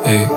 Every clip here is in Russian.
Эй,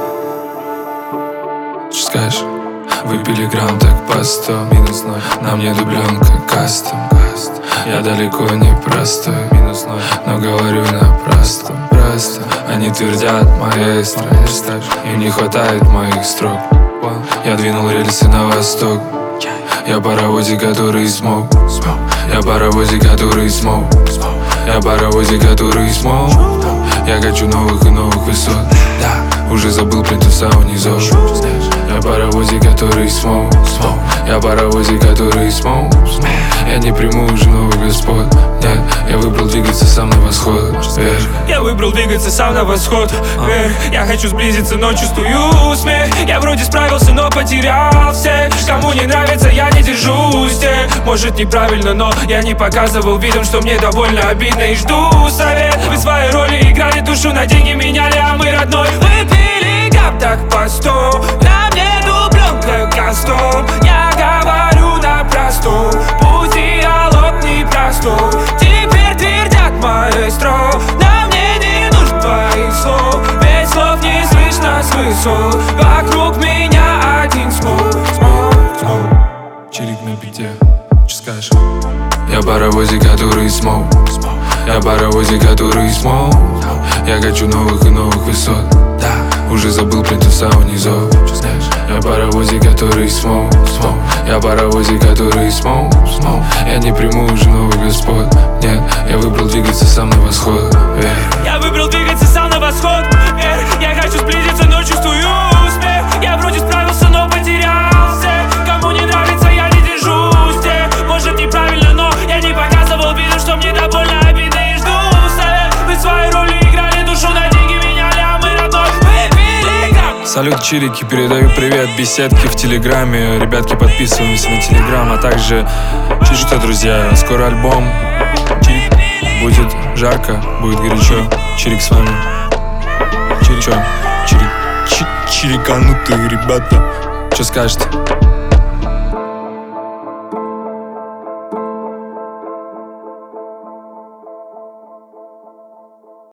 что скажешь? Выпили грамм так по 100, минус 0. На мне дубленка кастом. Я далеко не простой, минус 0. Но говорю на простом. Они твердят маэстро, им не хватает моих строк. Я двинул рельсы на восток. Я паровозик, который смог. Я паровозик, который смог. Я паровозик, который смог. Я хочу новых и новых высот. Да, уже забыл плинтуса унизов. Я паровозик, который смог. Я паровозик, который смог. Я не приму уже новых господ. Нет, я выбрал двигаться сам на восход. Вверх. Я выбрал двигаться сам на восход. Вверх. Я хочу сблизиться, но чувствую смех. Я вроде справился, но потерял всех. Кому не нравится, я не держусь. Может неправильно, но я не показывал видом, что мне довольно обидно и жду совет. Вы свои роли играли, душу на деньги меняли, а мы родной выпили гап так по 100. На мне дубленка кастом. Я говорю на простом. Путь диалог непростой. Теперь твердят маэстро. На мне не нужен твоих слов. Ведь слов не слышно с высот. Вокруг меня один смог. Чирик на бите, что скажешь? Я паровозик, который смог. Я паровозик, который смог. Я хочу новых и новых высот. Да, уже забыл плинтуса унизов. Я паровозик, который смог. Я паровозик, который смог. Я не приму уже новых господ. Нет, я выбрал двигаться сам на восход. Я выбрал двигаться сам на восход. Я хочу сблизиться, но чувствую успех. Я вроде справился, но потерялся. Кому не нравится, я не держусь. Может неправильно, но я не показывал виду, что мне довольно обидно и жду совет. Вы свои роли играли, душу на деньги меняли, а мы родной выпили грамм. Салют, чирики, передаю привет беседки в телеграме. Ребятки, подписываемся на телеграм. А также, что, друзья, скоро альбом. Чирик. Будет жарко, будет горячо. Чирик с вами. Чирик, чириканутые ребята. Что скажете?